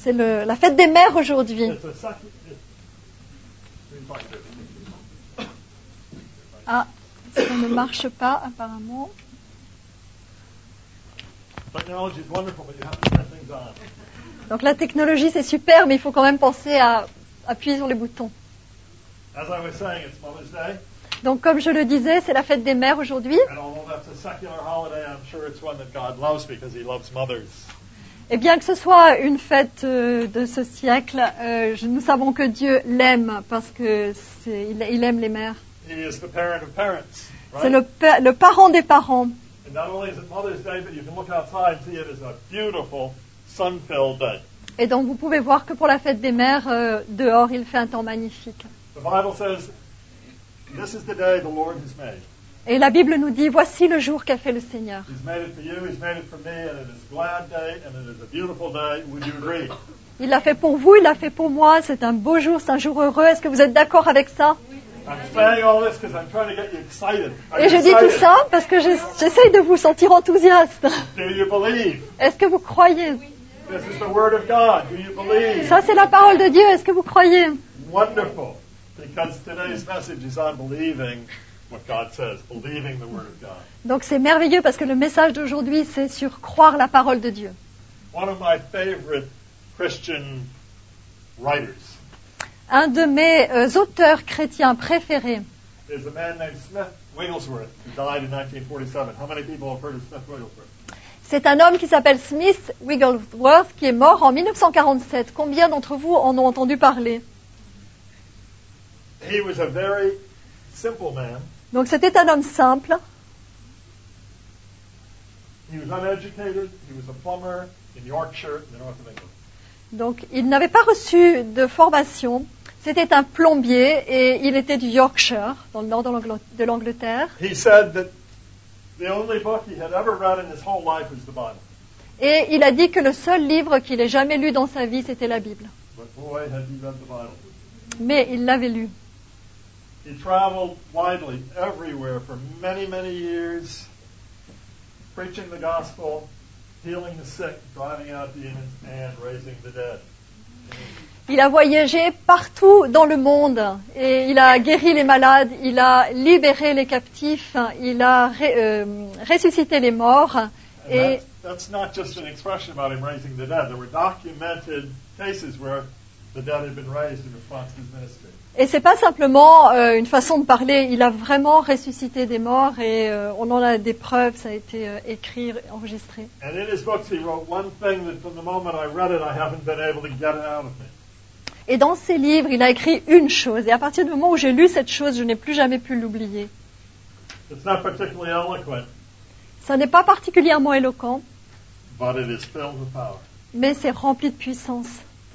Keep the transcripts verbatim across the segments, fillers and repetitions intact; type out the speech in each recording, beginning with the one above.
C'est le, la fête des mères aujourd'hui. Ah, ça ne marche pas apparemment. Donc la technologie c'est super, mais il faut quand même penser à appuyer sur les boutons. Donc comme je le disais, c'est la fête des mères aujourd'hui. Et bien que ce soit une fête euh, de ce siècle, euh, nous savons que Dieu l'aime parce que c'est, il, il aime les mères. He is the parent of parents, right? C'est le, pa- le parent des parents. And not only is it Mother's Day, but you can look outside and see it is a beautiful sun-filled day. Et donc vous pouvez voir que pour la fête des mères, euh, dehors il fait un temps magnifique. The Bible says, "This is the day the Lord has made." Et la Bible nous dit, voici le jour qu'a fait le Seigneur. He's made it for you, He's made it for me, and it is a glad day, and it is a beautiful day. Would you agree? Il l'a fait pour vous, il l'a fait pour moi, c'est un beau jour, c'est un jour heureux. Est-ce que vous êtes d'accord avec ça? I'm saying all this because I'm trying to get you excited. Are Et you je dis excited? tout ça parce que j'ess- j'essaye de vous sentir enthousiaste. Do you believe? Est-ce que vous croyez? This is the Word of God. Do you believe? Ça c'est la parole de Dieu, est-ce que vous croyez? Wonderful. Because today's message is on believing what God says, believing the Word of God. Donc c'est merveilleux parce que le message d'aujourd'hui c'est sur croire la parole de Dieu. One of my favorite Christian writers Un de mes euh, auteurs chrétiens préférés, is a man named Smith Wigglesworth, who died in nineteen forty-seven. How many people have heard of Smith Wigglesworth? c'est un homme qui s'appelle Smith Wigglesworth qui est mort en dix-neuf cent quarante-sept. Combien d'entre vous en ont entendu parler? He was a very simple man. Donc c'était un homme simple. He was uneducated. He was a plumber in Yorkshire, in the north of England. Donc il n'avait pas reçu de formation. C'était un plombier et il était du Yorkshire, dans le nord de l'Angl- de l'Angleterre. He said that the only book he had ever read in his whole life was the Bible. Et il a dit que le seul livre qu'il ait jamais lu dans sa vie, c'était la Bible. But boy, had he read the Bible. Mais il l'avait lu. He traveled widely, everywhere, for many, many years, preaching the gospel, healing the sick, driving out demons, and raising the dead. Il a voyagé partout dans le monde et il a guéri les malades, il a libéré les captifs, il a ré- euh, ressuscité les morts. And Et that's, that's not just an expression about him raising the dead. There were documented cases where the dead had been raised in response to his ministry. Et c'est pas simplement euh, une façon de parler, il a vraiment ressuscité des morts et euh, on en a des preuves, ça a été euh, écrit, enregistré. And in his books, he wrote one thing that from the moment I read it, I haven't been able to get it out of me. Et dans ses livres, il a écrit une chose et à partir du moment où j'ai lu cette chose, je n'ai plus jamais pu l'oublier. It's not particularly eloquent, Ça n'est pas particulièrement éloquent, but it is filled with power. mais c'est rempli de puissance.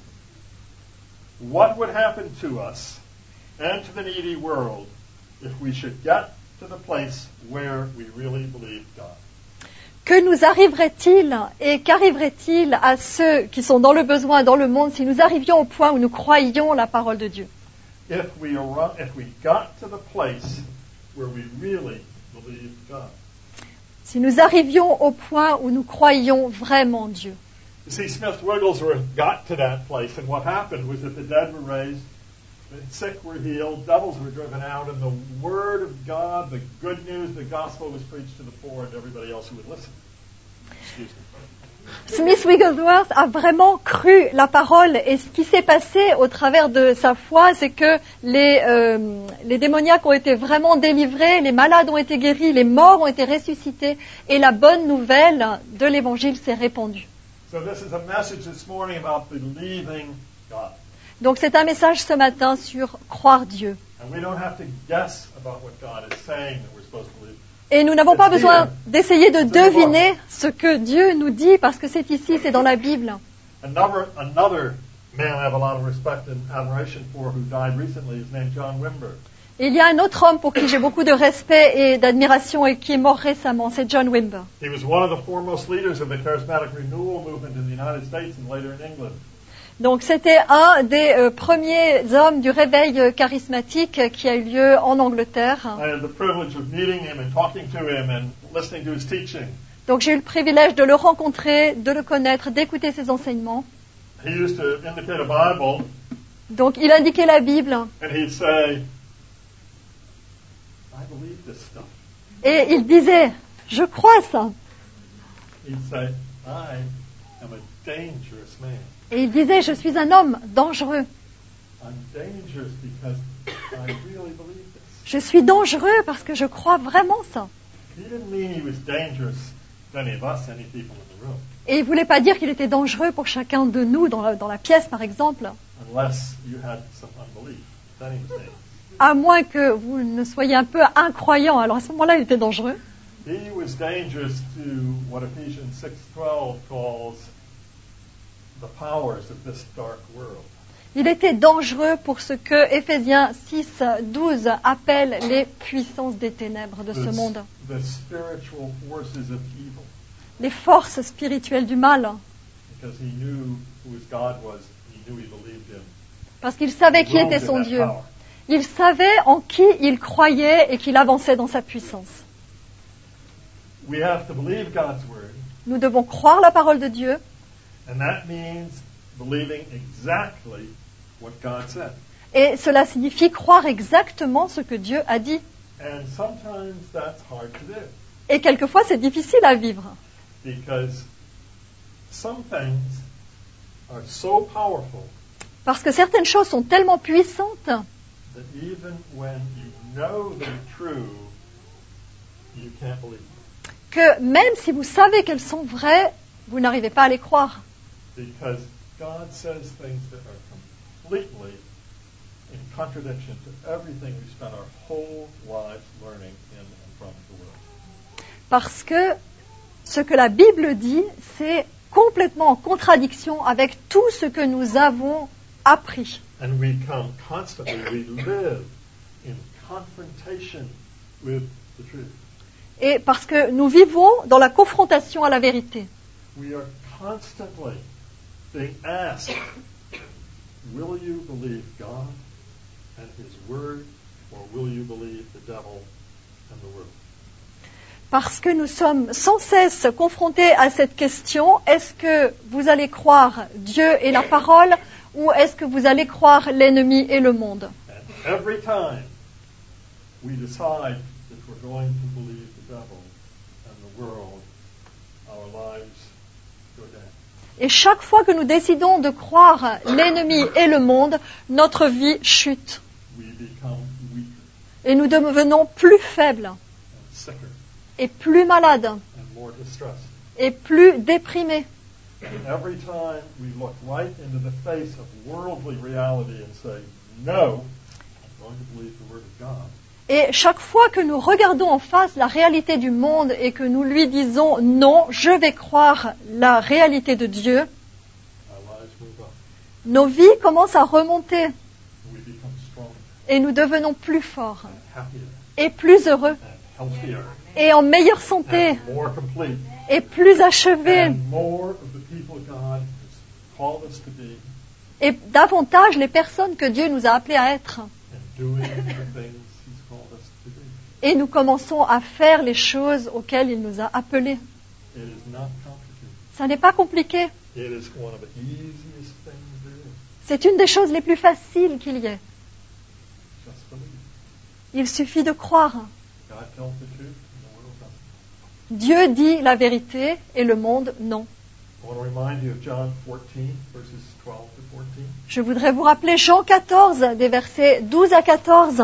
What would happen to us and to the needy world if we should get to the place where we really believe God? Que nous arriverait-il et qu'arriverait-il à ceux qui sont dans le besoin, dans le monde, si nous arrivions au point où nous croyions la parole de Dieu? If we, ar- if we got to the place where we really believe God. Si nous arrivions au point où nous croyions vraiment Dieu. You see, Smith Wigglesworth got to that place, and what happened was that the dead were raised, the sick were healed, devils were driven out, and the Word of God, the good news, the gospel was preached to the poor and everybody else who would listen. Excuse me. Smith Wigglesworth a vraiment cru la parole et ce qui s'est passé au travers de sa foi, c'est que les, euh, les démoniaques ont été vraiment délivrés, les malades ont été guéris, les morts ont été ressuscités et la bonne nouvelle de l'évangile s'est répandue. So this is a message this morning about believing God. Donc c'est un message ce matin sur croire Dieu. And we don't have to guess about what God is saying that we're supposed to believe. Et nous n'avons pas besoin d'essayer de deviner ce que Dieu nous dit parce que c'est ici, c'est dans la Bible. Another, another man I have a lot of respect and admiration for who died recently is named John Wimber. Et il y a un autre homme pour qui j'ai beaucoup de respect et d'admiration et qui est mort récemment, c'est John Wimber. He was one of the foremost leaders of the charismatic renewal movement in the United States and later in England. Donc c'était un des euh, premiers hommes du réveil euh, charismatique euh, qui a eu lieu en Angleterre. I had the privilege of meeting him and talking to him and listening to his teaching. Donc j'ai eu le privilège de le rencontrer, de le connaître, d'écouter ses enseignements. he used to indicate a Bible, Donc il indiquait la Bible and he'd say, I believe this stuff. et il disait, je crois ça. He'd say, I am a dangerous man. Et il disait, je suis un homme dangereux. I'm dangerous because I really believe this. Je suis dangereux parce que je crois vraiment ça. He didn't mean he was dangerous to any of us, any people in the room, Et il ne voulait pas dire qu'il était dangereux pour chacun de nous dans la, dans la pièce, par exemple, unless you had some unbelief. Then he was dangerous. à moins que vous ne soyez un peu incroyant. Alors à ce moment-là, il était dangereux. He was dangerous to what Ephesians six twelve calls the powers of this dark world. Il était dangereux pour ce que Éphésiens six douze appelle les puissances des ténèbres de ce The- monde, The spiritual forces of evil. les forces spirituelles du mal, Because he knew who his God was, he knew he believed him. parce qu'il savait qui He était rose in son that Dieu. power. Il savait en qui il croyait et qu'il avançait dans sa puissance. We have to believe God's word, Nous devons croire la parole de Dieu, and that means believing exactly what God said. et cela signifie croire exactement ce que Dieu a dit. And sometimes that's hard to do Et quelquefois, c'est difficile à vivre, because some things are so powerful parce que certaines choses sont tellement puissantes that even when you know they're true, you can't believe them. que même si vous savez qu'elles sont vraies, vous n'arrivez pas à les croire. Because God says things that are completely in contradiction to everything we spent our whole lives learning in and from the world. Parce que ce que la Bible dit, c'est complètement en contradiction avec tout ce que nous avons appris. And we come constantly, we live in confrontation with the truth. Et parce que nous vivons dans la confrontation à la vérité. We are constantly being asked, will you believe God and His Word, or will you believe the devil and the world? Parce que nous sommes sans cesse confrontés à cette question, est-ce que vous allez croire Dieu et la parole, ou est-ce que vous allez croire l'ennemi et le monde? And every time we decide that we're going to believe the devil and the world, our lives go down. Et chaque fois que nous décidons de croire l'ennemi et le monde, notre vie chute. We become weaker Et nous devenons plus faibles, and sicker et plus malades, and more distressed. et plus déprimés. And every time we look right into the face of worldly reality and say, no, I'm going to believe the Word of God, Et chaque fois que nous regardons en face la réalité du monde et que nous lui disons non, je vais croire la réalité de Dieu, our lives move up. nos vies commencent à remonter And we become stronger et nous devenons plus forts and happier et plus heureux and healthier et en meilleure santé and more complete. et plus achevés And more of the people God has called us to be et davantage les personnes que Dieu nous a appelés à être. and doing the things He's called us to do. Et nous commençons à faire les choses auxquelles il nous a appelés. It is not complicated. Ça n'est pas compliqué. It is one of the easiest things there is. C'est une des choses les plus faciles qu'il y ait. Just believe. Il suffit de croire. God tells the truth and the world doesn't. Dieu dit la vérité et le monde non. I want to remind you of John fourteen, verses twelve to fourteen. Je voudrais vous rappeler Jean quatorze, des versets douze à quatorze.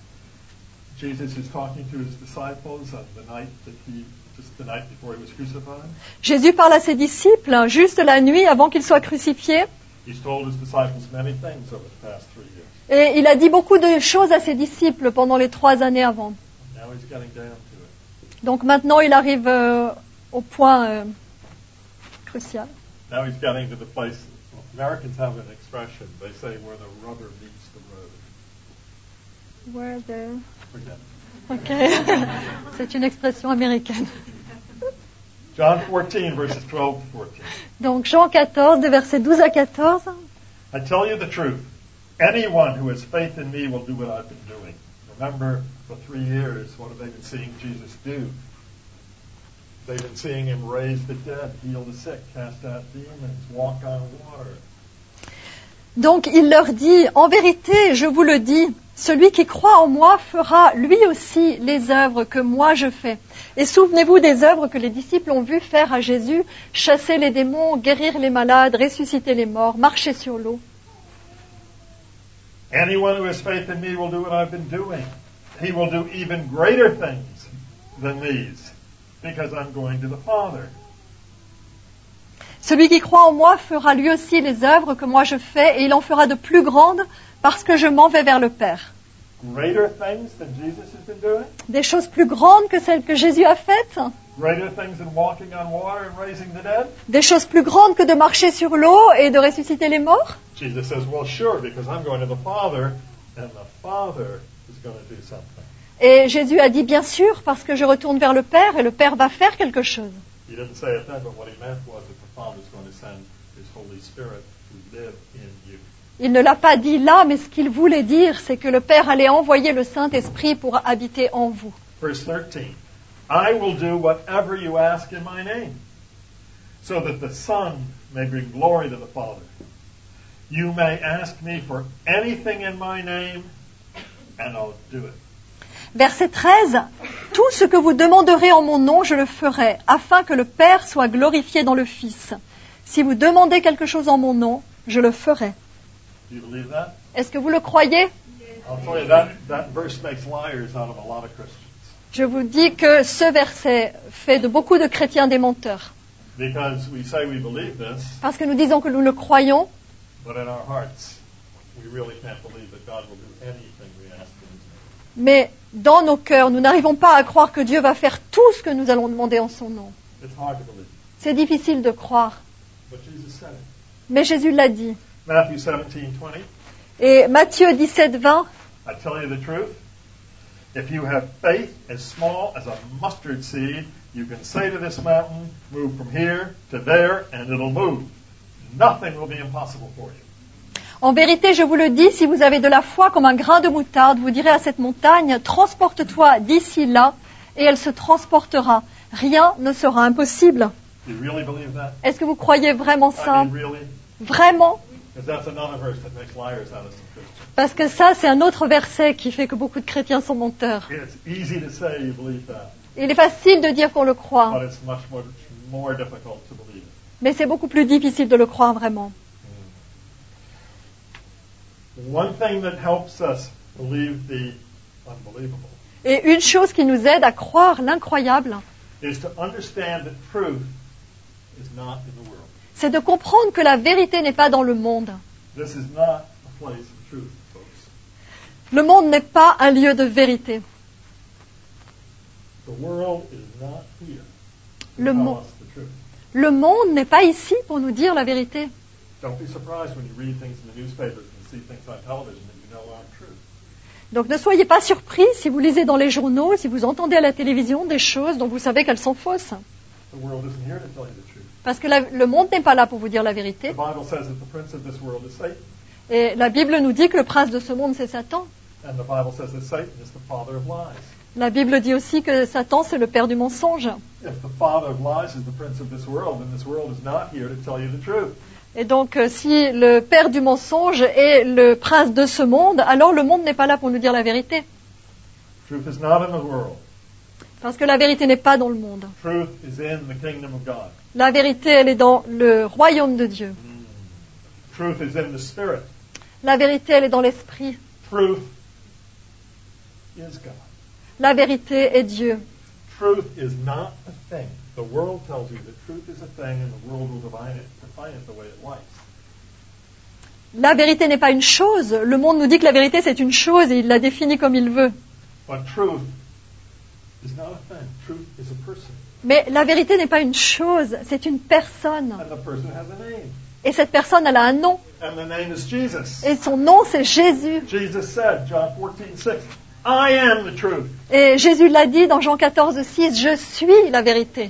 Jesus is talking to his disciples on the night that he, just the night before he was crucified. Jésus parle à ses disciples juste la nuit avant qu'il soit crucifié. He's told his disciples many things over the past three years. Et il a dit beaucoup de choses à ses disciples pendant les trois années avant. Now he's getting down to it. Donc maintenant, il arrive euh, au point euh, crucial. Now he's getting to the place. Americans have an expression. They say where the rubber meets the road. Where the... Forget it. Ok. C'est une expression américaine. John fourteen, verses twelve to fourteen. Donc Jean quatorze, des versets douze à quatorze. I tell you the truth. Anyone who has faith in me will do what I've been doing. Remember, for three years, what have they been seeing Jesus do? They've been seeing him raise the dead, heal the sick, cast out demons, walk on water. Donc il leur dit, en vérité, je vous le dis, celui qui croit en moi fera lui aussi les œuvres que moi je fais. Et souvenez-vous des œuvres que les disciples ont vu faire à Jésus, chasser les démons, guérir les malades, ressusciter les morts, marcher sur l'eau. Anyone who has faith in me will do what I've been doing. He will do even greater things than these, because I'm going to the Father. Celui qui croit en moi fera lui aussi les œuvres que moi je fais, et il en fera de plus grandes, parce que je m'en vais vers le Père. Greater things than Jesus has been doing? Des choses plus grandes que celles que Jésus a faites. Greater things than walking on water and raising the dead? Des choses plus grandes que de marcher sur l'eau et de ressusciter les morts. Jesus says, well, sure, because I'm going to the Father, and the Father is going to do something. Et Jésus a dit bien sûr, parce que je retourne vers le Père, et le Père va faire quelque chose. He didn't say it then, but what he meant was that the Father is going to send His Holy Spirit to live in you. Il ne l'a pas dit là, mais ce qu'il voulait dire, c'est que le Père allait envoyer le Saint-Esprit pour habiter en vous. Verse thirteen, I will do whatever you ask in my name, so that the Son may bring glory to the Father. You may ask me for anything in my name, and I'll do it. Verset treize, tout ce que vous demanderez en mon nom, je le ferai, afin que le Père soit glorifié dans le Fils. Si vous demandez quelque chose en mon nom, je le ferai. Do you believe that? Est-ce que vous le croyez? I'll tell you, that, that verse makes liars out of a lot of Christians. Je vous dis que ce verset fait de beaucoup de chrétiens des menteurs. Because we say we believe this, Parce que nous disons que nous le croyons, but in our hearts, we really can't believe that God will do anything we ask in His name. mais dans nos cœurs, nous n'arrivons pas à croire que Dieu va faire tout ce que nous allons demander en son nom. It's hard to believe. C'est difficile de croire. But Jesus said it. Mais Jésus l'a dit. Matthew seventeen twenty. Et Matthieu dix-sept vingt, I tell you the truth. If you have faith as small as a mustard seed, you can say to this mountain, move from here to there, and it'll move. Nothing will be impossible for you. en vérité, je vous le dis, si vous avez de la foi comme un grain de moutarde, vous direz à cette montagne, transporte-toi d'ici là, et elle se transportera. Rien ne sera impossible. Do you really believe that? Est-ce que vous croyez vraiment ça? I mean, really? Vraiment? Because that's another verse that makes liars out of some Christians. Parce que ça, c'est un autre verset qui fait que beaucoup de chrétiens sont menteurs. It's easy to say you believe that, Il est facile de dire qu'on le croit, but it's much more, more difficult to believe it. mais c'est beaucoup plus difficile de le croire vraiment. One thing that helps us believe the unbelievable Et une chose qui nous aide à croire l'incroyable, is to understand that truth is not in the world. c'est de comprendre que la vérité n'est pas dans le monde. This is not a place of truth, folks. Le monde n'est pas un lieu de vérité. The world is not here to Le, tell mo- us the truth. le monde n'est pas ici pour nous dire la vérité. Don't be surprised when you read things in the newspapers and see things on television that you know aren't true. Donc ne soyez pas surpris si vous lisez dans les journaux, si vous entendez à la télévision des choses dont vous savez qu'elles sont fausses. The world isn't here to tell you the truth. Parce que la- le monde n'est pas là pour vous dire la vérité. The Bible says that the prince of this world is Satan, Et la Bible nous dit que le prince de ce monde, c'est Satan. and the Bible says that Satan is the father of lies. La Bible dit aussi que Satan, c'est le père du mensonge. If the father of lies is the prince of this world, then this world is not here to tell you the truth. Et donc, euh, si le père du mensonge est le prince de ce monde, alors le monde n'est pas là pour nous dire la vérité. Truth is not in the world. Parce que la vérité n'est pas dans le monde. Truth is in the kingdom of God. La vérité, elle est dans le royaume de Dieu. Truth is in the spirit. La vérité, elle est dans l'esprit. Truth is God. La vérité est Dieu. Truth is not a thing. The world tells you that truth is a thing, and the world will define it, define it the way it likes. La vérité n'est pas une chose. Le monde nous dit que la vérité, c'est une chose et il la définit comme il veut. But truth is not a thing. Truth is a person, Mais la vérité n'est pas une chose, c'est une personne. and the person has a name, Et cette personne, elle a un nom. and the name is Jesus. Et son nom, c'est Jésus. Jesus said, John fourteen six, I am the truth. Et Jésus l'a dit dans Jean quatorze six, je suis la vérité.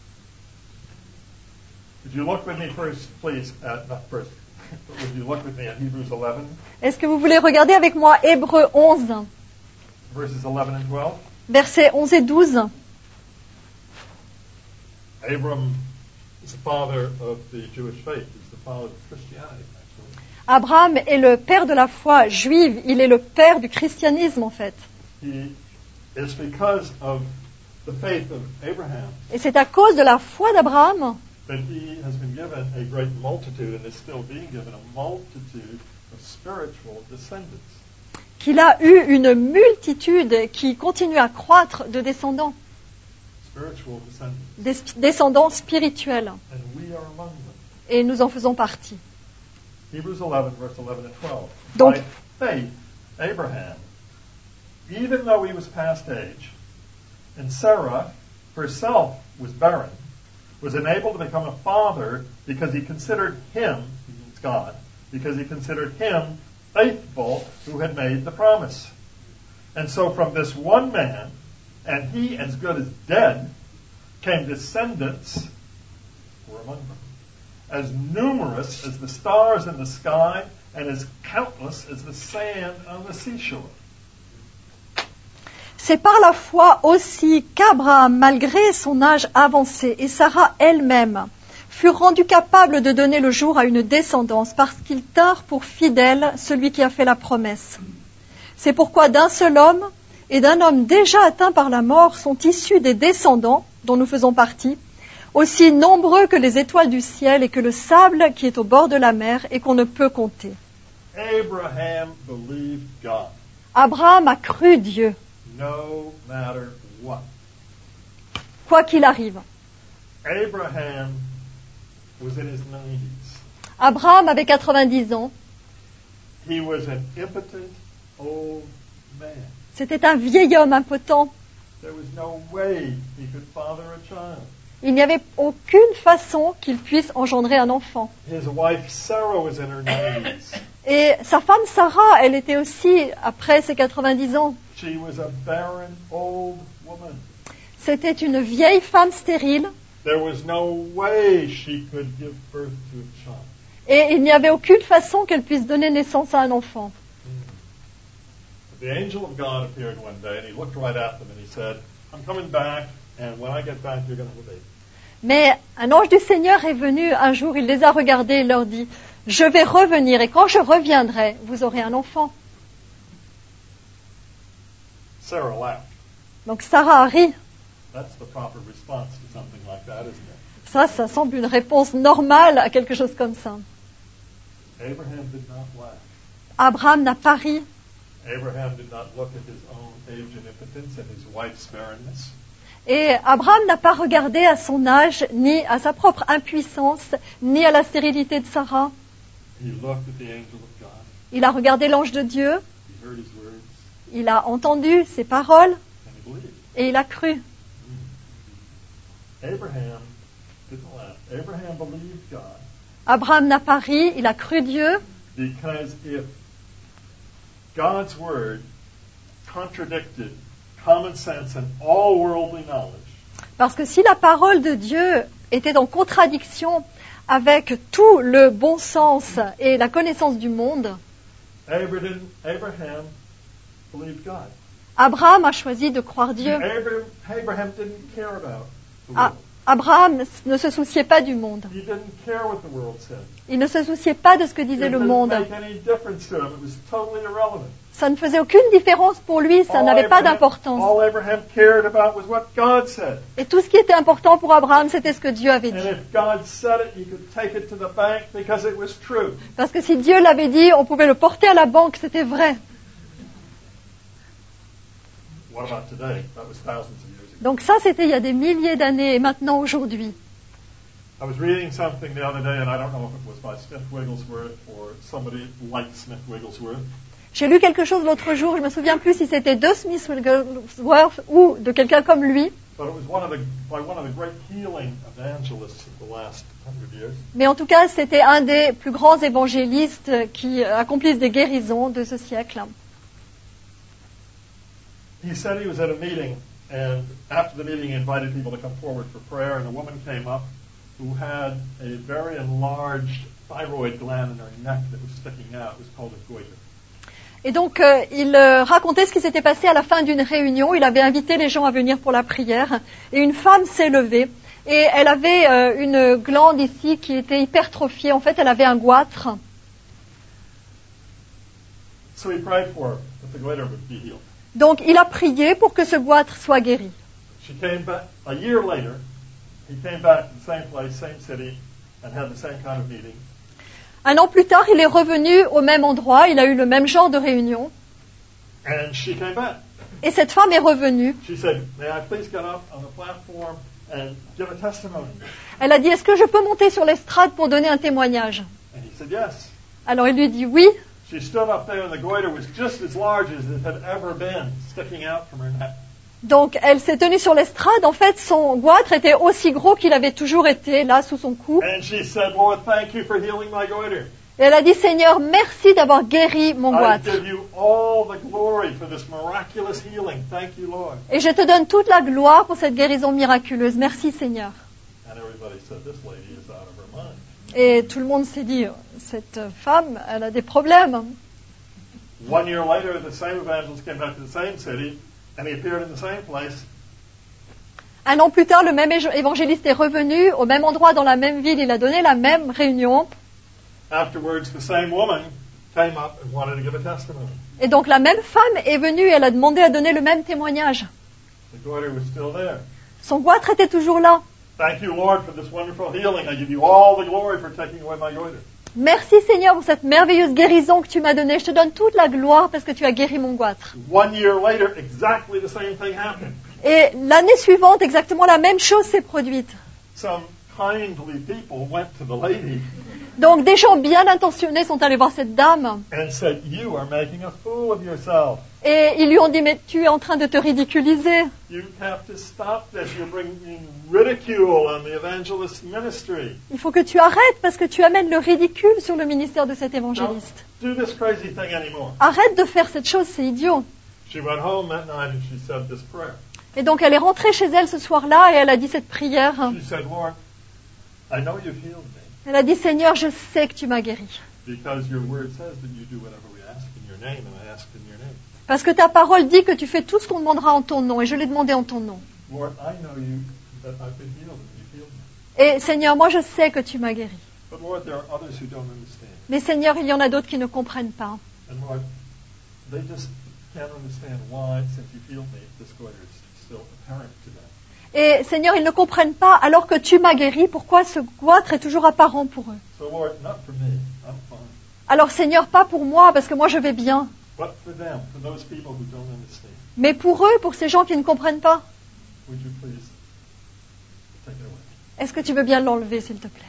Would you look with me first, please, at, not first, but would you look with me at Hebrews eleven, Est-ce que vous voulez regarder avec moi Hébreux onze, verses eleven and twelve? versets onze et douze. Abram is the father of the Jewish faith. He's the father of Christianity, actually. Abraham est le père de la foi juive, il est le père du christianisme en fait. He, it's because of the faith of Abraham Et c'est à cause de la foi d'Abraham that he has been given a great multitude and is still being given a multitude of spiritual descendants. qu'il a eu une multitude qui continue à croître de descendants, Spiritual descendants. des descendants spirituels. And we are among them. Et nous en faisons partie. Hebrews eleven, verse eleven and twelve. Donc- By faith, Abraham, even though he was past age, and Sarah herself was barren, was enabled to become a father because he considered him, he means God, because he considered him faithful who had made the promise. And so from this one man, and he as good as dead, came descendants who were among them, as numerous as the stars in the sky and as countless as the sand on the seashore. C'est par la foi aussi qu'Abraham, malgré son âge avancé, et Sarah elle-même, furent rendus capables de donner le jour à une descendance parce qu'ils tinrent pour fidèle celui qui a fait la promesse. C'est pourquoi d'un seul homme et d'un homme déjà atteint par la mort sont issus des descendants, dont nous faisons partie, aussi nombreux que les étoiles du ciel et que le sable qui est au bord de la mer et qu'on ne peut compter. Abraham believed God, Abraham a cru Dieu, no matter what. quoi qu'il arrive. Abraham was in his nineties. Abraham avait quatre-vingt-dix ans. He was an impotent old man. C'était un vieil homme impotent. There was no way he could father a child. Il n'y avait aucune façon qu'il puisse engendrer un enfant. His wife Sarah was in her nineties. Et sa femme Sarah, elle était aussi après ses quatre-vingt-dix ans. She was a barren old woman. C'était une vieille femme stérile There was no way she could give birth to a child. et il n'y avait aucune façon qu'elle puisse donner naissance à un enfant. The angel of God appeared one day and he looked right at them and he said, I'm coming back and when I get back you're going to have a baby. Mais un ange du Seigneur est venu un jour, il les a regardés et leur dit, je vais revenir et quand je reviendrai, vous aurez un enfant. Sarah laughed. Donc Sarah a ri. That's the proper response to something like that, isn't it? Ça, ça semble une réponse normale à quelque chose comme ça. Abraham did not laugh. Abraham n'a pas ri. Abraham did not look at his own age and impotence and his wife's barrenness. Et Abraham n'a pas regardé à son âge, ni à sa propre impuissance, ni à la stérilité de Sarah. He looked at the angel of God. Il a regardé l'ange de Dieu, He heard his words il a entendu ses paroles and he believed. et il a cru. Abraham didn't laugh. Abraham believed God Abraham n'a pas ri, il a cru Dieu, because if God's word contradicted common sense and all worldly knowledge, parce que si la parole de Dieu était en contradiction avec tout le bon sens et la connaissance du monde, Abraham, Abraham believed God. Abraham a choisi de croire Dieu. Abraham, Abraham didn't care about the Ah, world. Abraham ne se souciait pas du monde. He didn't care what the world said. Il ne se souciait pas de ce que It disait le didn't monde. make any difference to him. It was totally irrelevant. Ça ne faisait aucune différence pour lui, ça All n'avait pas Abraham- d'importance. All Abraham cared about was what God said. Et tout ce qui était important pour Abraham, c'était ce que Dieu avait And dit. if God said it, he could take it to the bank because it was true. Parce que si Dieu l'avait dit, on pouvait le porter à la banque, c'était vrai. What about today? That was thousands of years ago. Donc ça, c'était il y a des milliers d'années et maintenant aujourd'hui. I was reading something the other day, and I don't know if it was by Smith Wigglesworth or somebody like Smith Wigglesworth. J'ai lu quelque chose l'autre jour, je me souviens plus si c'était de Smith Wigglesworth ou de quelqu'un comme lui, But it was one of the by one of the great healing evangelists of the last hundred years. mais en tout cas, c'était un des plus grands évangélistes qui accomplissent des guérisons de ce siècle. He said he was at a meeting, and after the meeting, he invited people to come forward for prayer, and a woman came up who had a very enlarged thyroid gland in her neck that was sticking out. It was called a goiter. Et donc, euh, il euh, racontait ce qui s'était passé à la fin d'une réunion. Il avait invité les gens à venir pour la prière. Et une femme s'est levée. Et elle avait euh, une glande ici qui était hypertrophiée. En fait, elle avait un goitre. So he prayed for her that the goiter would be healed. Donc il a prié pour que ce goitre soit guéri. She came back a year later. He came back to the same place, same city, and had the same kind of meeting. Un an plus tard, il est revenu au même endroit, il a eu le même genre de réunion. And she came back. Et cette femme est revenue. She said, "May I please get up on the platform and give a testimony?" Elle a dit, est-ce que je peux monter sur l'estrade pour donner un témoignage? And he said, "Yes." Alors il lui dit oui. She stood up there, and the goiter was just as large as it had ever been, sticking out from her neck. Donc elle s'est tenue sur l'estrade. En fait, son goitre était aussi gros qu'il avait toujours été, là, sous son cou. And she said, "Lord, thank you for healing my goiter. Et elle a dit, Seigneur, merci d'avoir guéri mon I goitre. give you all the glory for this miraculous healing. Thank you, Lord." Et je te donne toute la gloire pour cette guérison miraculeuse. Merci, Seigneur. And everybody said, "This lady is out of her mind." Et tout le monde s'est dit, cette femme, elle a des problèmes. One year later, the same evangelist came back to the same city, and he appeared in the same place. Un an plus tard, le même évangéliste est revenu au même endroit, dans la même ville. Il a donné la même réunion. Afterwards, the same woman came up and wanted to give a testimony. Et donc la même femme est venue et elle a demandé à donner le même témoignage. The goiter was still there. Son goitre était toujours là. Thank you, Lord, for this wonderful healing. I give you all the glory for taking away my goiter. Merci Seigneur pour cette merveilleuse guérison que tu m'as donnée. Je te donne toute la gloire parce que tu as guéri mon goitre. One year later, exactly the same thing happened. Et l'année suivante, exactement la même chose s'est produite. Some kindly people went to the lady Donc des gens bien intentionnés sont allés voir cette dame and said, "You are making a fool of yourself. et ils lui ont dit, mais tu es en train de te ridiculiser. You have to stop this. You're bringing ridicule on the evangelist's ministry. Il faut que tu arrêtes parce que tu amènes le ridicule sur le ministère de cet Don't évangéliste. do this crazy thing anymore." Arrête de faire cette chose, c'est idiot. She went home that night and she said this prayer. Et donc elle est rentrée chez elle ce soir-là et elle a dit cette prière. She said, "Lord, I know you've healed me Elle a dit, Seigneur, je sais que tu m'as guéri. because your word says that you do whatever we ask in your name, and I asked in your name. Parce que ta parole dit que tu fais tout ce qu'on demandera en ton nom et je l'ai demandé en ton nom. Lord, I know you that I've been healed and you've healed me. Et Seigneur, moi je sais que tu m'as guéri. But Lord, there are others who don't understand. Mais Seigneur, il y en a d'autres qui ne comprennent pas. And Lord, they just can't understand why, since you've healed me, this goiter is still apparent to them. Et Seigneur, ils ne comprennent pas, alors que tu m'as guéri, pourquoi ce goitre est toujours apparent pour eux. So Lord, not for me, I'm fine. Alors Seigneur, pas pour moi, parce que moi je vais bien. But for them, for those people who don't understand, Mais pour eux, pour ces gens qui ne comprennent pas, would you please take it away? est-ce que tu veux bien l'enlever, s'il te plaît?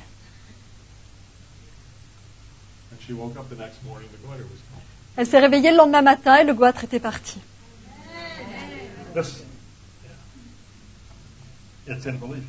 And she woke up the next morning, the goiter was gone. Elle s'est réveillée le lendemain matin et le goitre était parti. This, yeah. It's in belief.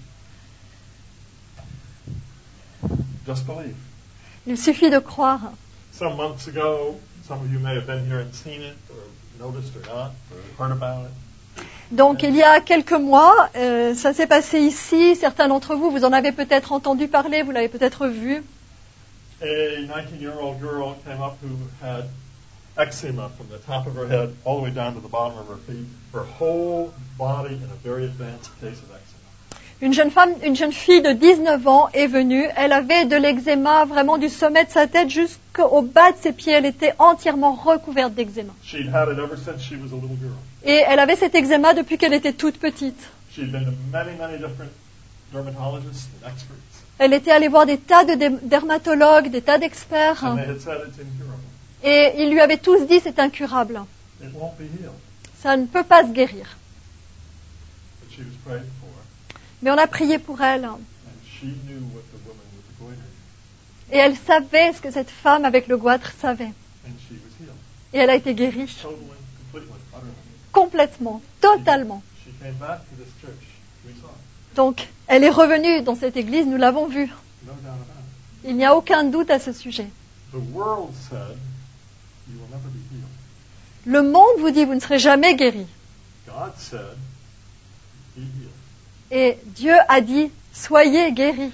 Just believe. Il suffit de croire. Some months ago, some of you may have been here and seen it, or noticed or not, or heard about it. Donc il y a quelques mois, euh, ça s'est passé ici. Certains d'entre vous, vous en avez peut-être entendu parler, vous l'avez peut-être vu. A nineteen-year-old girl came up who had eczema from the top of her head all the way down to the bottom of her feet, her whole body in a very advanced case of eczema. Une jeune femme, une jeune fille de dix-neuf ans est venue. Elle avait de l'eczéma vraiment du sommet de sa tête jusqu'au bas de ses pieds. Elle était entièrement recouverte d'eczéma. She'd had it ever since she was a little girl. Et elle avait cet eczéma depuis qu'elle était toute petite. She'd been to many, many different dermatologists and experts, Elle était allée voir des tas de dé- dermatologues, des tas d'experts. and they had said it's incurable. Et ils lui avaient tous dit c'est incurable. It won't be healed. Ça ne peut pas se guérir. But she was prayed for, Mais on a prié pour elle. and she knew what the woman with the goiter knew, Et elle savait ce que cette femme avec le goitre savait. and she was healed. Et elle a été guérie. Totally, completely, utterly. Complètement, totalement. She came back to this church. We saw it. Donc, elle est revenue dans cette église, nous l'avons vu. No doubt about it. Il n'y a aucun doute à ce sujet. The world said, you will never be healed. Le monde vous dit, vous ne serez jamais guéri. God said, be healed. Et Dieu a dit, soyez guéris.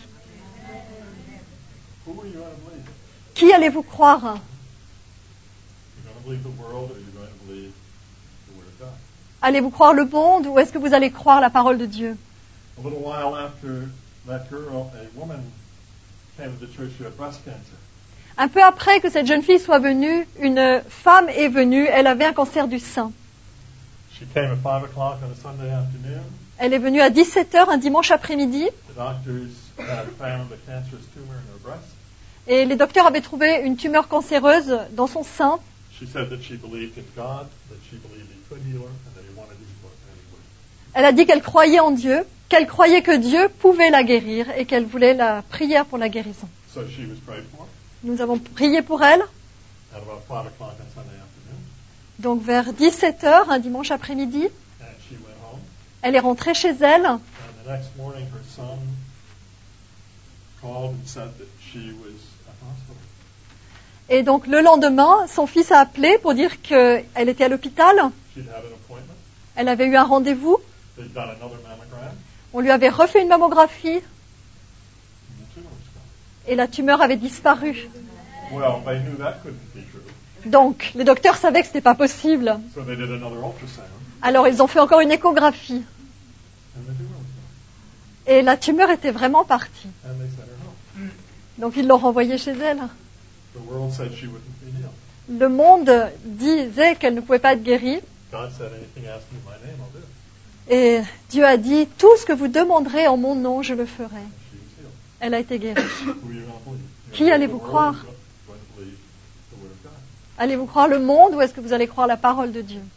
Who are you going to believe? Qui allez-vous croire? You're going to believe the world, or you're going to believe the Word of God? Allez-vous croire le monde ou est-ce que vous allez croire la parole de Dieu? A little while after that girl, a woman came to the church who had breast cancer. Un peu après que cette jeune fille soit venue, une femme est venue, elle avait un cancer du sein. She came at five o'clock on a Sunday afternoon. Elle est venue à dix-sept heures un dimanche après-midi The doctors had found a cancerous tumor in her breast. et les docteurs avaient trouvé une tumeur cancéreuse dans son sein. She said that she believed in God, that she believed he could heal her, and that he wanted to heal her anyway. Elle a dit qu'elle croyait en Dieu, qu'elle croyait que Dieu pouvait la guérir et qu'elle voulait la prière pour la guérison. So she was prayed for Nous avons prié pour elle. at about five o'clock on Sunday afternoon, Donc vers dix-sept heures un dimanche après-midi, and she went home. elle est rentrée chez elle. And the next morning, her son called and said that she was at the hospital. Et donc le lendemain, son fils a appelé pour dire qu'elle était à l'hôpital. She'd had an appointment. Elle avait eu un rendez-vous. They'd done another mammogram, On lui avait refait une mammographie and the tumor was gone. et la tumeur avait disparu. Well, they knew that couldn't be true, Donc les docteurs savaient que ce n'était pas possible. so they did another ultrasound, Alors ils ont fait encore une échographie. and the tumor was gone. Et la tumeur était vraiment partie. And they sent her home. Donc ils l'ont renvoyée chez elle. The world said she wouldn't be healed. Le monde disait qu'elle ne pouvait pas être guérie. God said, anything asked me in my name, I'll do it. Et Dieu a dit, tout ce que vous demanderez en mon nom, je le ferai. And she was healed. Elle a été guérie. Who are you going to believe? Qui You know, allez-vous the world croire? is going to believe the word of God. Allez-vous croire le monde ou est-ce que vous allez croire la parole de Dieu?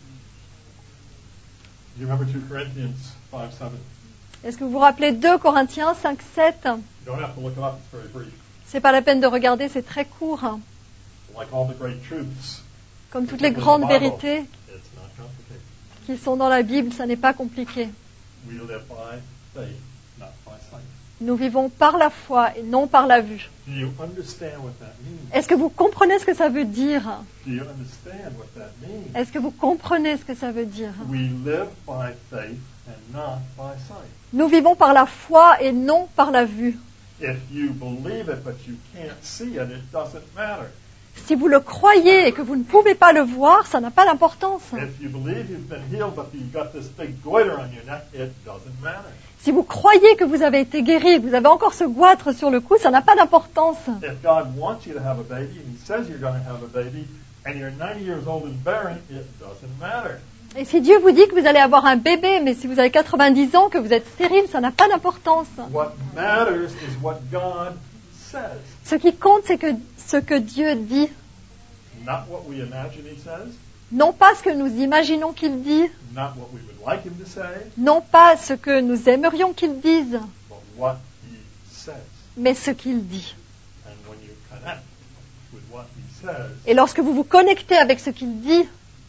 Do you remember two Corinthians five seven? Est-ce que vous vous rappelez deux Corinthiens cinq sept? You don't have to look it up, it's very brief. C'est pas la peine de regarder, c'est très court. hein. Like all the great truths, Comme toutes les grandes vérités it's not complicated. qui sont dans la Bible, ça n'est pas compliqué. We live by faith, not by sight. Nous vivons par la foi et non par la vue. Do you understand what that means? Est-ce que vous comprenez ce que ça veut dire? Do you understand what that means? Est-ce que vous comprenez ce que ça veut dire? We live by faith and not by sight. Nous vivons par la foi et non par la vue. If you believe it but you can't see it, it doesn't matter. Si vous le croyez et que vous ne pouvez pas le voir, ça n'a pas d'importance. If you believe you've been healed but you've got this big goiter on your neck, it doesn't matter. Si vous croyez que vous avez été guéri, vous avez encore ce goitre sur le cou, ça n'a pas d'importance. If God wants you to have a baby and He says you're going to have a baby and you're ninety years old and barren, it doesn't matter. Et si Dieu vous dit que vous allez avoir un bébé, mais si vous avez quatre-vingt-dix ans, que vous êtes stérile, ça n'a pas d'importance. What matters is what God says, Ce qui compte, c'est que ce que Dieu dit, not what we imagine He says, non pas ce que nous imaginons qu'il dit, not what we would like Him to say, non pas ce que nous aimerions qu'il dise, but what He says. mais ce qu'il dit. And when you connect with what He says, Et lorsque vous vous connectez avec ce qu'il dit,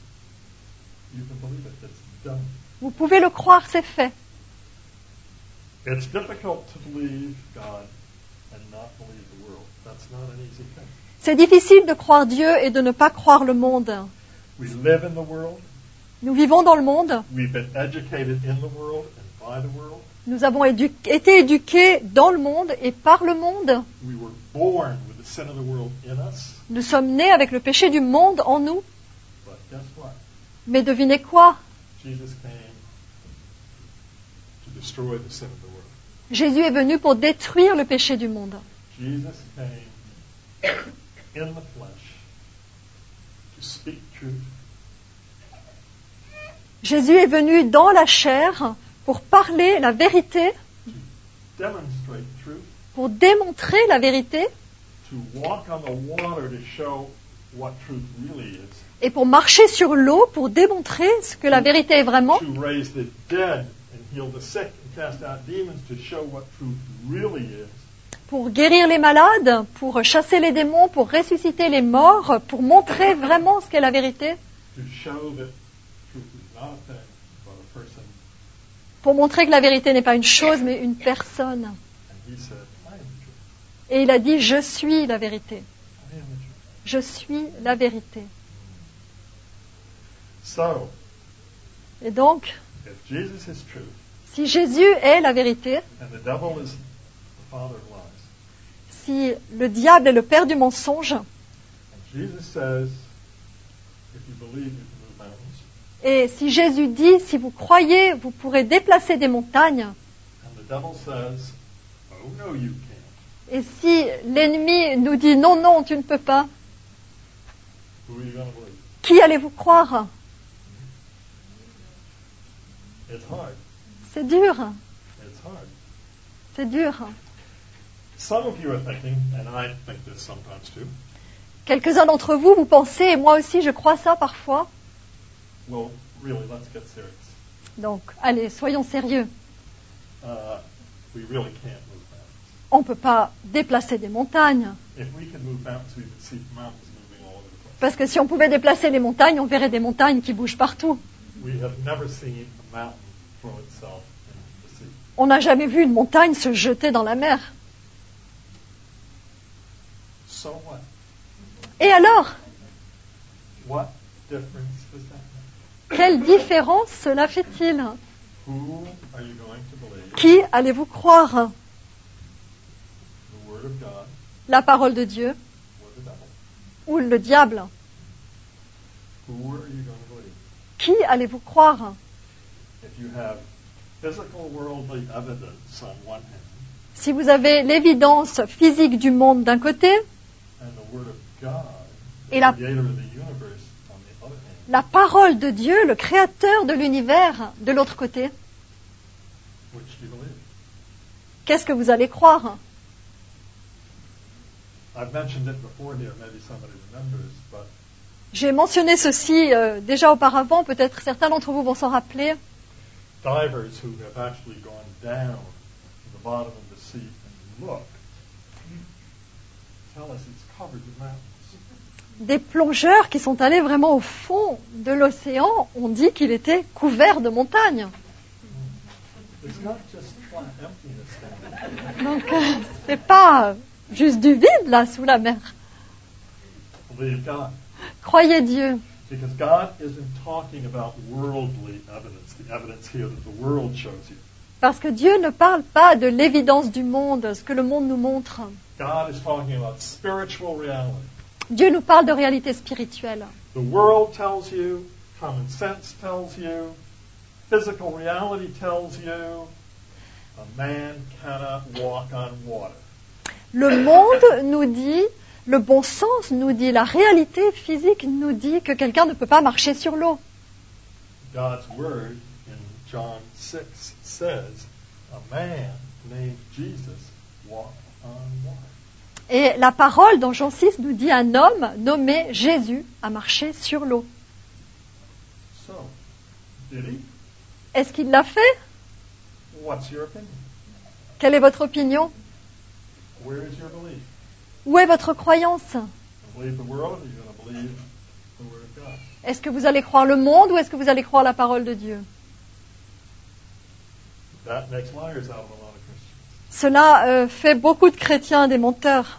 you can believe it. It's done. vous pouvez le croire, c'est fait. It's difficult to believe God and not believe the world. That's not an easy thing. C'est difficile de croire Dieu et de ne pas croire le monde. We live in the world. Nous vivons dans le monde, We've been educated in the world and by the world. nous avons édu- été éduqués dans le monde et par le monde. We were born with the sin of the world in us. Nous sommes nés avec le péché du monde en nous. But guess what? Mais devinez quoi? Jesus came to destroy the sin of the world. Jésus est venu pour détruire le péché du monde. Jesus came in the flesh to speak truth, Jésus est venu dans la chair pour parler la vérité, to demonstrate truth, pour démontrer la vérité to walk on the water to show what truth really is, et pour marcher sur l'eau pour démontrer ce que la vérité est vraiment, to raise the dead and heal the sick and cast out demons to show what truth really is, pour guérir les malades, pour chasser les démons, pour ressusciter les morts, pour montrer vraiment ce qu'est la vérité, to show that truth is not a thing but a person. pour montrer que la vérité n'est pas une chose mais une personne. And he said, I am the truth. Et il a dit, je suis la vérité. I am the truth. Je suis la vérité. So, Et donc, if Jesus is truth si Jésus est la vérité, and the devil is the father of lies, si le diable est le père du mensonge, and Jesus says, if you believe, you can move mountains, et si Jésus dit, si vous croyez, vous pourrez déplacer des montagnes, and the devil says, oh no, you can't. Et si l'ennemi nous dit non, non, tu ne peux pas, Who are you going to believe? qui allez-vous croire? It's hard. C'est dur, It's hard. c'est dur. Some of you are thinking, and I think this sometimes too, Quelques-uns d'entre vous, vous pensez, et moi aussi je crois ça parfois, well, really, let's get serious. donc allez, soyons sérieux. Uh, we really can't move mountains. On ne peut pas déplacer des montagnes, If we could move mountains, we would see mountains moving all over the place. parce que si on pouvait déplacer les montagnes, on verrait des montagnes qui bougent partout. We have never seen a mountain throw itself into the sea. On n'a jamais vu une montagne se jeter dans la mer. So what? Et alors, What difference does that make? quelle différence cela fait-il? Who are you going to believe? Qui allez-vous croire? The Word of God La parole de Dieu or the devil? ou le diable? Who are you going to believe? Qui allez-vous croire? If you have physical worldly evidence on one hand Si vous avez l'évidence physique du monde d'un côté, and the Word of God, the Et la- creator of the universe, on the other hand, la parole de Dieu, le créateur de l'univers, de l'autre côté, which do you believe? qu'est-ce que vous allez croire? I've mentioned it before here, maybe somebody remembers, but J'ai mentionné ceci euh, déjà auparavant, peut-être certains d'entre vous vont s'en rappeler. divers who have actually gone down to the bottom of the sea and looked tell us it's covered with mountains. Des plongeurs qui sont allés vraiment au fond de l'océan ont dit qu'il était couvert de montagnes. It's not just flat emptiness down Donc, euh, c'est pas juste du vide là sous la mer. there. Believe God. Croyez Dieu. Because God isn't talking about worldly evidence, the evidence here that the world shows you. Parce que Dieu ne parle pas de l'évidence du monde, ce que le monde nous montre. God is talking about spiritual reality. Dieu nous parle de réalité spirituelle. The world tells you, common sense tells you, physical reality tells you, a man cannot walk on water. Le monde nous dit, le bon sens nous dit, la réalité physique nous dit que quelqu'un ne peut pas marcher sur l'eau. God's word in John six says, a man named Jesus walked on water. Et la parole dans Jean six nous dit un homme nommé Jésus a marché sur l'eau. So, did he? Est-ce qu'il l'a fait? What's your opinion? Quelle est votre opinion? Where is your belief? Où est votre croyance? You believe the world, or are you going to believe the word of God? Est-ce que vous allez croire le monde ou est-ce que vous allez croire la parole de Dieu? That makes liars out of a lot of Christians. Cela euh, fait beaucoup de chrétiens des menteurs.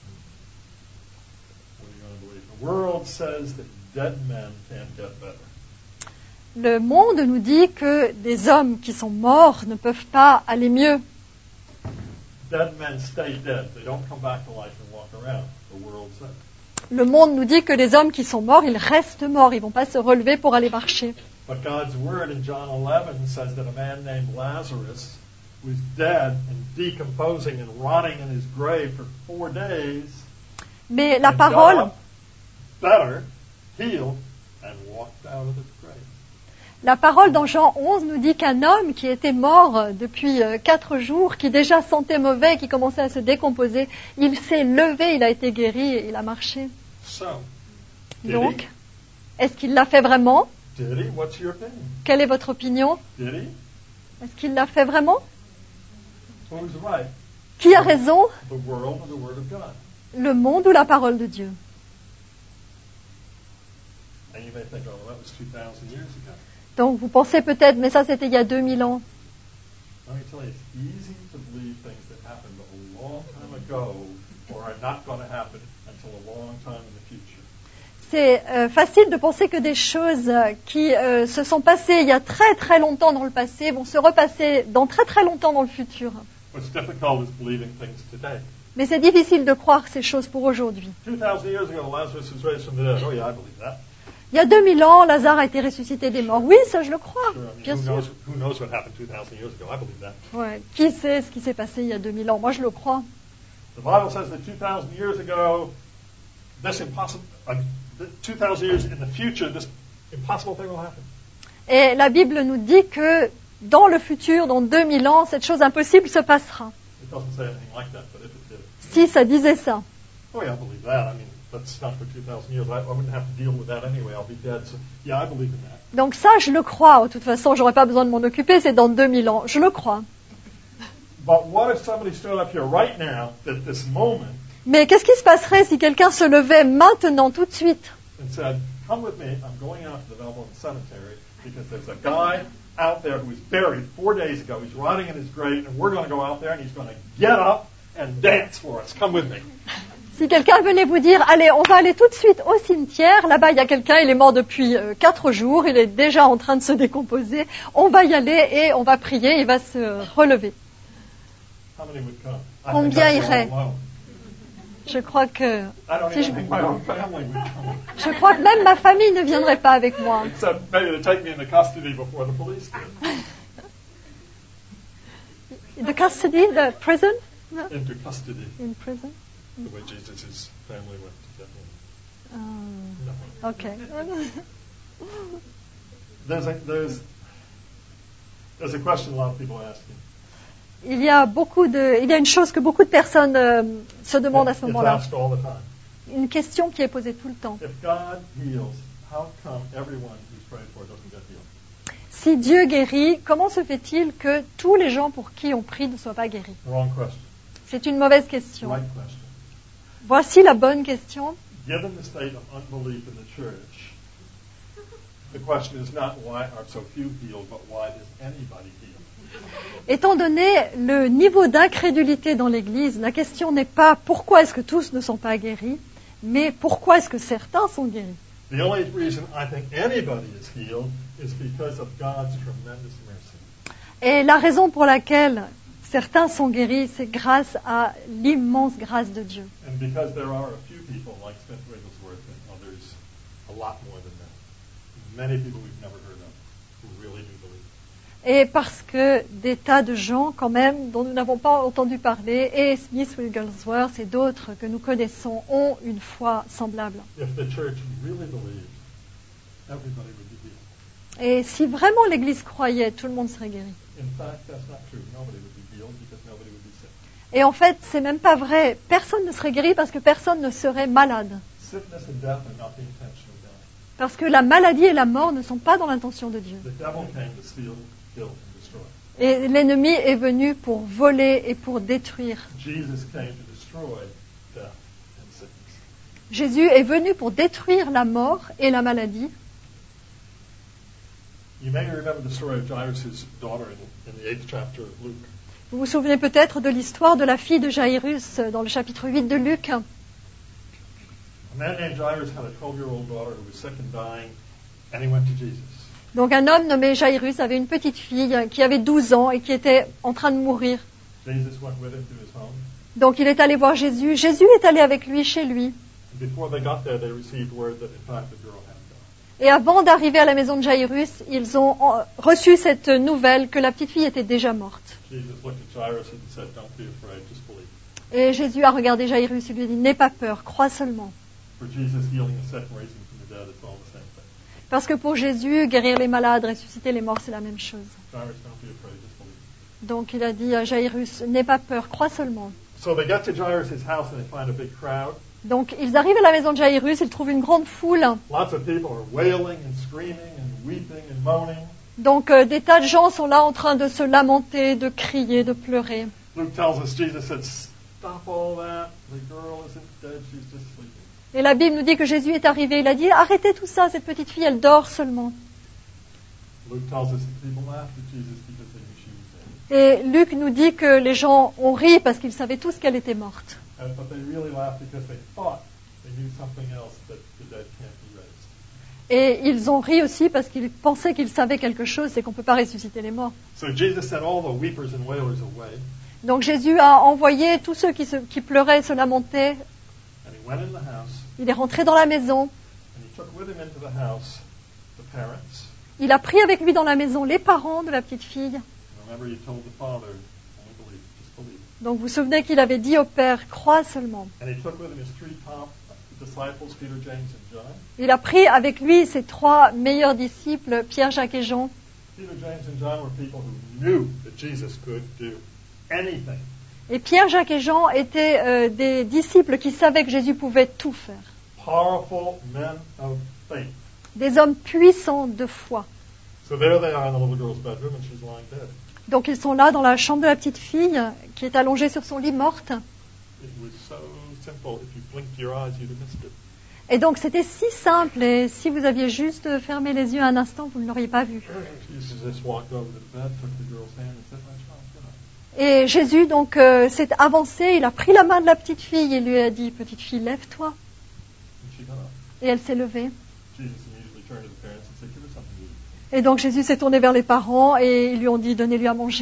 What are you going to believe? The world says that dead men can't get better. Le monde nous dit que des hommes qui sont morts ne peuvent pas aller mieux. Dead men stay dead. They don't come back to life and walk around. The world says. Le monde nous dit que les hommes qui sont morts, ils restent morts, ils ne vont pas se relever pour aller marcher. But God's word in John eleven says that a man named Lazarus was dead and decomposing and rotting in his grave for four days. Mais la and parole, got up better, healed, and walked out of the grave. la parole dans Jean onze nous dit qu'un homme qui était mort depuis euh, quatre jours, qui déjà sentait mauvais, qui commençait à se décomposer, il s'est levé, il a été guéri et il a marché. So, did Donc, est-ce qu'il l'a fait vraiment? he? Did he? What's your opinion? Quelle est votre opinion? Did he? Est-ce qu'il l'a fait vraiment? Who's right? Qui a raison? The world or the word of God? Le monde ou la parole de Dieu? And you may think, oh, well, that was two thousand years ago. Donc vous pensez peut-être, mais ça c'était il y a deux mille ans. Let me tell you, it's easy to believe things that happened a long time ago or are not going to happen until a long time in the future. C'est euh, facile de penser que des choses euh, qui euh, se sont passées il y a très très longtemps dans le passé vont se repasser dans très très longtemps dans le futur. What's difficult is believing things today. Mais c'est difficile de croire ces choses pour aujourd'hui. two thousand years ago, Lazarus was raised from the dead. Oh, yeah, I believe that. Il y a deux mille ans, Lazare a été ressuscité des morts. Oui, ça je le crois, Sure, I mean, bien who, sûr. knows, who knows what happened two thousand years ago? I believe that. Ouais. Qui sait ce qui s'est passé il y a deux mille ans? Moi je le crois. The Bible says that two thousand years ago, this impossible, uh, two thousand years in the future, this impossible thing will happen. Et la Bible nous dit que dans le futur, dans deux mille ans, cette chose impossible se passera. It doesn't say anything like that, but if it did. Si ça disait ça. Oh yeah, I believe that. I mean, that's not for two thousand years. I, I wouldn't have to deal with that anyway. I'll be dead. So, yeah, I believe in that. Donc ça, je le crois. De toute façon, j'aurais pas besoin de m'en occuper, c'est dans deux mille ans. Je le crois. But what if somebody stood up here right now, at this moment, Mais qu'est-ce qui se passerait si quelqu'un se levait maintenant, tout de suite, and said, come with me, I'm going out to the Melbourne Cemetery because there's a guy out there who was buried four days ago. He's rotting in his grave, and we're going to go out there, and he's going to get up and dance for us. Come with me. Si quelqu'un venait vous dire, allez, on va aller tout de suite au cimetière, là-bas il y a quelqu'un, il est mort depuis euh, quatre jours, il est déjà en train de se décomposer, on va y aller et on va prier, il va se relever. How many would come? I Combien think I'd go irait? alone. Je crois que I don't si even je, think my own family would come. je crois que même ma famille ne viendrait pas avec moi. Except maybe to take me into custody before the police did. The custody, the prison? No? Into custody, In prison? the way Jesus' family went to get him. Ah, No. ok. There's a, there's, there's a question a lot of people are asking. Il y a beaucoup de, il y a une chose que beaucoup de personnes euh, se demandent à ce It's moment-là. asked all the time. Une question qui est posée tout le temps. If God heals, how come everyone who's prayed for doesn't get healed? Si Dieu guérit, comment se fait-il que tous les gens pour qui on prie ne soient pas guéris? Wrong question. C'est une mauvaise question. Right question. Voici la bonne question. Given the state of unbelief in the church, the question is not why are so few healed, but why is anybody healed? Étant donné le niveau d'incrédulité dans l'Église, la question n'est pas pourquoi est-ce que tous ne sont pas guéris, mais pourquoi est-ce que certains sont guéris. The only reason I think anybody is healed is because of God's tremendous mercy. Et la raison pour laquelle certains sont guéris, c'est grâce à l'immense grâce de Dieu. And because there are a few people like Smith Wigglesworth and others, a lot more than that. Many people we've never heard of who really do believe. Et parce que des tas de gens, quand même, dont nous n'avons pas entendu parler, et Smith Wigglesworth et d'autres que nous connaissons, ont une foi semblable. If the church really believed, everybody would be healed. Et si vraiment l'Église croyait, tout le monde serait guéri. In fact, that's not true. Nobody would be healed because nobody would be sick. Et en fait, c'est même pas vrai. Personne ne serait guéri parce que personne ne serait malade. Sickness and death are not the intention of God. Parce que la maladie et la mort ne sont pas dans l'intention de Dieu. The devil came to steal, kill, and destroy. Et l'ennemi est venu pour voler et pour détruire. Jesus came to destroy death and sickness. Jésus est venu pour détruire la mort et la maladie. You may remember the story of Jairus' daughter in, in the eighth chapter of Luke. Vous vous souvenez peut-être de l'histoire de la fille de Jairus dans le chapitre huit de Luc. A man named Jairus had a twelve-year-old daughter who was sick and dying, and he went to Jesus. Donc un homme nommé Jairus avait une petite fille qui avait douze ans et qui était en train de mourir. Jesus went with him to his home. Donc il est allé voir Jésus. Jésus est allé avec lui chez lui. And before they got there, they received word that, in fact, the girl had died. Et avant d'arriver à la maison de Jairus, ils ont euh, reçu cette nouvelle que la petite fille était déjà morte. Jesus looked at Jairus and said, "Don't be afraid, just believe." Et Jésus a regardé Jairus et lui a dit, n'aie pas peur, crois seulement. For Jesus, healing the sick and raising from the dead, it's all the same thing. Parce que pour Jésus, guérir les malades, ressusciter les morts, c'est la même chose. Jairus, don't be afraid, just believe. Donc il a dit à Jairus, n'aie pas peur, crois seulement. So they get to Jairus' house and they find a big crowd. Donc ils arrivent à la maison de Jairus, ils trouvent une grande foule. Lots of people are wailing and screaming and weeping and moaning. Donc euh, des tas de gens sont là en train de se lamenter, de crier, de pleurer. Luke tells us Jesus said, "Stop all that. The girl isn't dead, she's just sleeping." Et la Bible nous dit que Jésus est arrivé, il a dit, arrêtez tout ça, cette petite fille, elle dort seulement. Luke tells us that people laughed at Jesus because they knew she was dead. Et Luc nous dit que les gens ont ri parce qu'ils savaient tous qu'elle était morte. Uh, but they really laughed because they thought they knew something else that the dead can't be raised. Et ils ont ri aussi parce qu'ils pensaient qu'ils savaient quelque chose, c'est qu'on ne peut pas ressusciter les morts. So Jesus sent all the weepers and wailers away, Donc Jésus a envoyé tous ceux qui, se, qui pleuraient, se lamentaient. and he went in the house, Il est rentré dans la maison. and he took with him into the house the parents. Il a pris avec lui dans la maison les parents de la petite fille. And remember, he told the father, "Only believe, just believe. Donc vous vous souvenez qu'il avait dit au Père, crois seulement. And he took with him his three top disciples, Peter, James, and John. Il a pris avec lui ses trois meilleurs disciples, Pierre, Jacques et Jean. Peter, James, and John were people who knew that Jesus could do anything. Et Pierre, Jacques et Jean étaient euh, des disciples qui savaient que Jésus pouvait tout faire. Powerful men of faith. Des hommes puissants de foi. So there they are in the little girl's bedroom, and she's lying dead. Donc ils sont là dans la chambre de la petite fille qui est allongée sur son lit morte. It was so simple. If you blinked your eyes, you'd have missed it. Et donc c'était si simple et si vous aviez juste fermé les yeux un instant, vous ne l'auriez pas vu. Jesus just walked over to the bed, took the girl's hand, and said, "My child, get up." Et Jésus donc euh, s'est avancé, il a pris la main de la petite fille et lui a dit, petite fille, lève-toi. And she got up. Et elle s'est levée. Jesus immediately turned to the parents and said, "Give her something to eat." Et donc Jésus s'est tourné vers les parents et ils lui ont dit, donnez-lui à manger.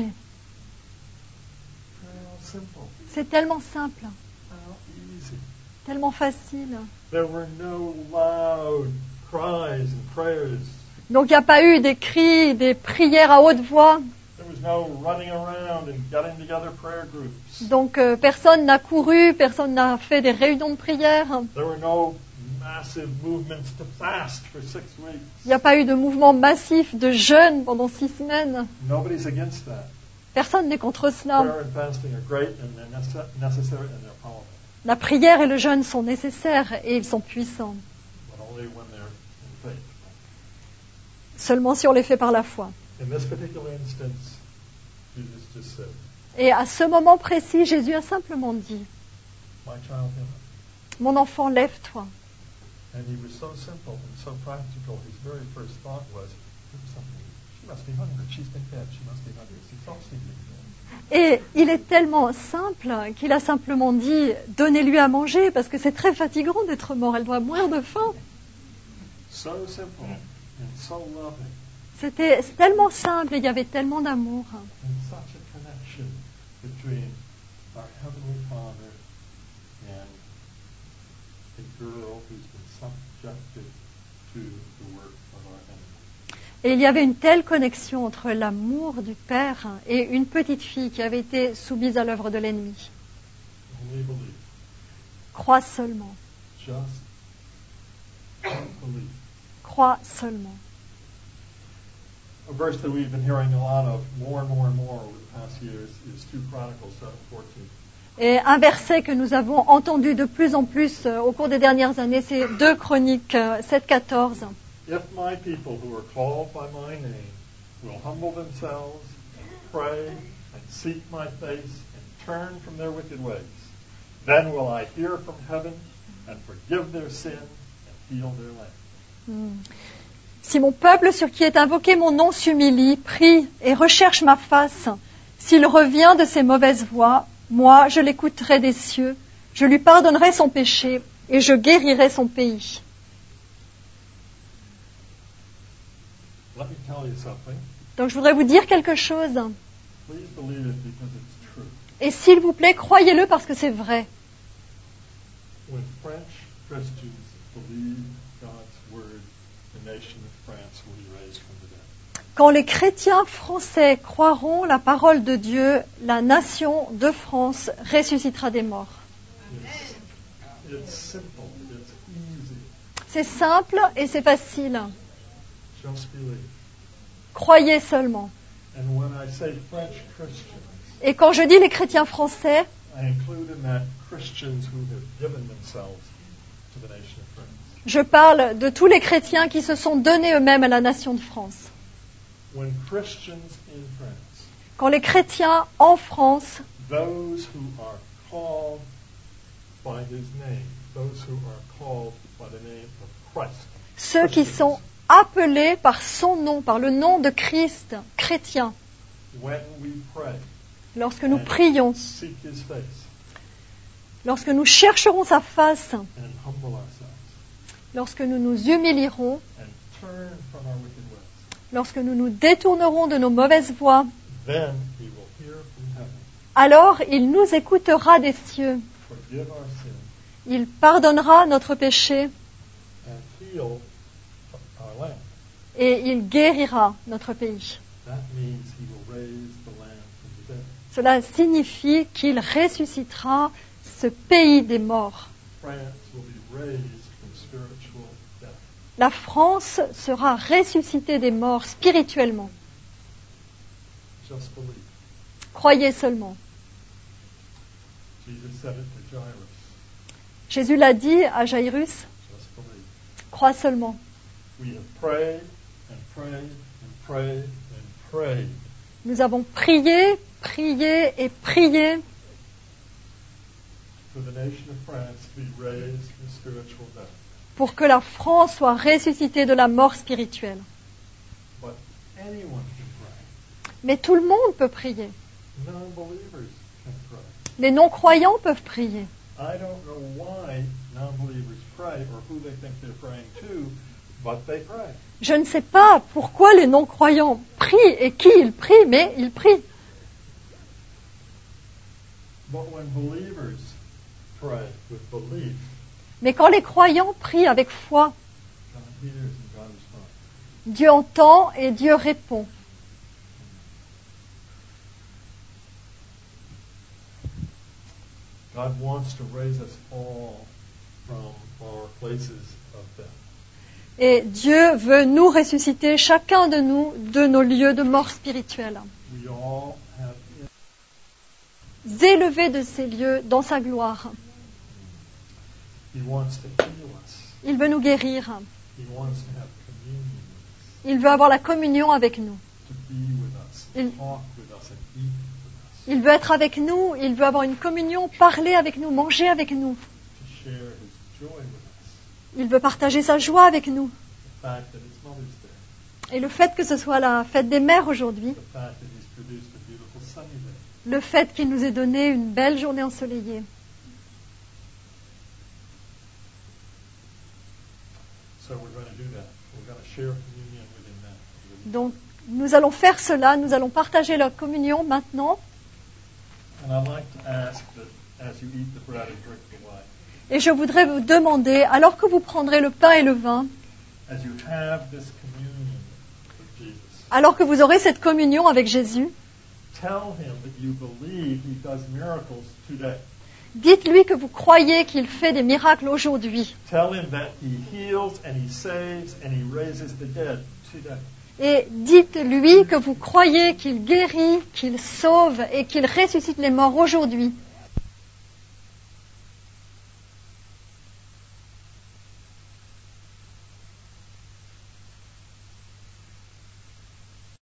How simple. C'est tellement simple, How easy. tellement facile. There were no loud cries and prayers. Donc il n'y a pas eu des cris, des prières à haute voix. There was no running around and getting together prayer groups. Donc euh, personne n'a couru, personne n'a fait des réunions de prière. There were no massive movements to fast for six weeks. Il n'y a pas eu de mouvement massif de jeûne pendant six semaines. Nobody's against that. Personne n'est contre cela. Prayer and fasting are great and they're nece- necessary and they're powerful, La prière et le jeûne sont nécessaires et ils sont puissants. but only when they're in faith. Seulement si on les fait par la foi. In this particular instance, Jesus just said, Et à ce moment précis, Jésus a simplement dit, "My child, get up." mon enfant, lève-toi. And he was so simple and so practical. His very first thought was, "Give her something to eat. She must be hungry. She's been fed. She must be hungry." She felt sleepy. Et il est tellement simple qu'il a simplement dit, donnez-lui à manger parce que c'est très fatigant d'être mort, elle doit mourir de faim. So simple and so loving, C'était tellement simple et il y avait tellement d'amour. and such a connection between our Heavenly Father and a girl who's been subjected to the work of our enemy. Et il y avait une telle connexion entre l'amour du Père et une petite fille qui avait été soumise à l'œuvre de l'ennemi. Only believe. Crois seulement, Just believe. crois seulement. A verse that we've been hearing a lot of more and more and more over the past years is two Chronicles seven fourteen. Et un verset que nous avons entendu de plus en plus euh, au cours des dernières années, c'est deux Chroniques euh, sept quatorze. If my people who are called by my name will humble themselves and pray and seek my face and turn from their wicked ways, then will I hear from heaven and forgive their sin and heal their land. Hmm. Si mon peuple sur qui est invoqué mon nom s'humilie, prie et recherche ma face, s'il revient de ses mauvaises voies, moi je l'écouterai des cieux, je lui pardonnerai son péché et je guérirai son pays. Let me tell you something. Donc je voudrais vous dire quelque chose. Please believe it because it's true. Et s'il vous plaît, croyez-le parce que c'est vrai. When French Christians believe God's word, the nation of France will be raised from the dead. Quand les chrétiens français croiront la parole de Dieu, la nation de France ressuscitera des morts. It's, it's simple. It's easy. C'est simple et c'est facile. Just believe. Croyez seulement. And when I say French Christians, Et quand je dis les chrétiens français, I include in that Christians who have given themselves to the nation of France. je parle de tous les chrétiens qui se sont donnés eux-mêmes à la nation de France. When Christians in France, Quand les chrétiens en France, those who are called by His name, those who are called by the name of Christ, ceux qui sont appelés par son nom, par le nom de Christ, chrétiens, when we pray, lorsque nous prions, seek His face, lorsque nous chercherons sa face, and humble ourselves, lorsque nous nous humilierons, and turn from our wicked ways, lorsque nous nous détournerons de nos mauvaises voies, then He will hear from heaven, alors il nous écoutera des cieux, forgive our sins, il pardonnera notre péché and heal our land. et il guérira notre pays. That means He will raise the land from the dead. Cela signifie qu'il ressuscitera ce pays des morts. France will be raised from spiritual death. La France sera ressuscitée des morts spirituellement. Just believe. Croyez seulement. Jesus said it to Jairus. Jésus l'a dit à Jairus, Just believe. crois seulement. We have prayed and prayed and prayed and prayed Nous avons prié, prié et prié for the nation of France to be raised from spiritual death. pour que la France soit ressuscitée de la mort spirituelle. But anyone can pray. Mais tout le monde peut prier. Non-believers can pray. Les non-croyants peuvent prier. I don't know why non-believers pray or who they think they're praying to, but they pray. Je ne sais pas pourquoi les non-croyants prient et qui ils prient, mais ils prient. But when believers pray with belief, Mais quand les croyants prient avec foi, God hears and God responds. Dieu entend et Dieu répond. God wants to raise us all from our places of death. Et Dieu veut nous ressusciter, chacun de nous, de nos lieux de mort spirituelle. We all have Élevé de ces lieux dans sa gloire. He wants to heal us. Il veut nous guérir. He wants to have communion with us, Il veut avoir la communion avec nous. to be with us, to Il- talk with us, and eat with us, Il veut être avec nous. Il veut avoir une communion, parler avec nous, manger avec nous. to share His joy with us. Il veut partager sa joie avec nous. The fact that it's Mother's Day, Et le fait que ce soit la fête des mères aujourd'hui, the fact that He's produced a beautiful sunny day. le fait qu'il nous ait donné une belle journée ensoleillée. So we're going to do that. We're going to share communion within that. Donc, nous allons faire cela. Nous allons partager la communion maintenant. And I'd like to ask that as you eat the bread and drink the wine, Et je voudrais vous demander, alors que vous prendrez le pain et le vin, as you have this communion with Jesus, alors que vous aurez cette communion avec Jésus, tell Him that you believe He does miracles today. dites-lui que vous croyez qu'il fait des miracles aujourd'hui. Tell Him that He heals and He saves and He raises the dead today. Et dites-lui que vous croyez qu'il guérit, qu'il sauve et qu'il ressuscite les morts aujourd'hui.